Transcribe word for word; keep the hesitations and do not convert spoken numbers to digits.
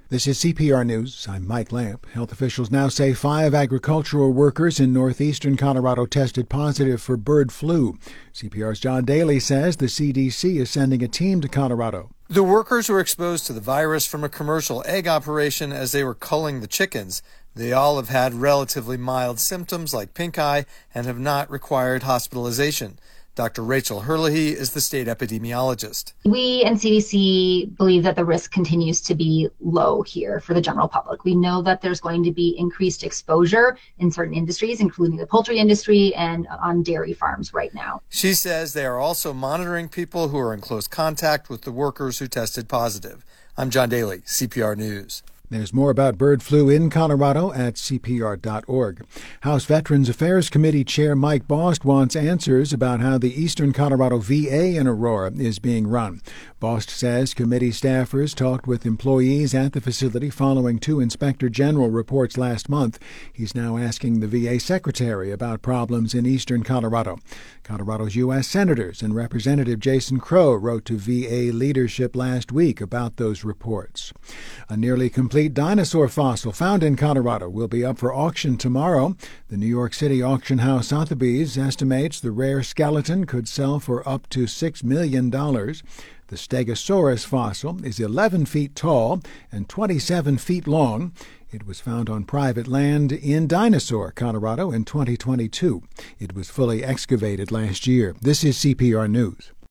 This is C P R News. I'm Mike Lamp. Health officials now say five agricultural workers in northeastern Colorado tested positive for bird flu. C P R's John Daly says the C D C is sending a team to Colorado. The workers were exposed to the virus from a commercial egg operation as they were culling the chickens. They all have had relatively mild symptoms like pink eye and have not required hospitalization. Doctor Rachel Herlihy is the state epidemiologist. We and C D C believe that the risk continues to be low here for the general public. We know that there's going to be increased exposure in certain industries, including the poultry industry and on dairy farms right now. She says they are also monitoring people who are in close contact with the workers who tested positive. I'm John Daly, C P R News. There's more about bird flu in Colorado at C P R dot org. House Veterans Affairs Committee Chair Mike Bost wants answers about how the Eastern Colorado V A in Aurora is being run. Bost says committee staffers talked with employees at the facility following two Inspector General reports last month. He's now asking the V A Secretary about problems in Eastern Colorado. Colorado's U S Senators and Representative Jason Crow wrote to V A leadership last week about those reports. A nearly complete dinosaur fossil found in Colorado will be up for auction tomorrow. The New York City auction house Sotheby's estimates the rare skeleton could sell for up to six million dollars. The Stegosaurus fossil is eleven feet tall and twenty-seven feet long. It was found on private land in Dinosaur, Colorado in twenty twenty-two. It was fully excavated last year. This is C P R News.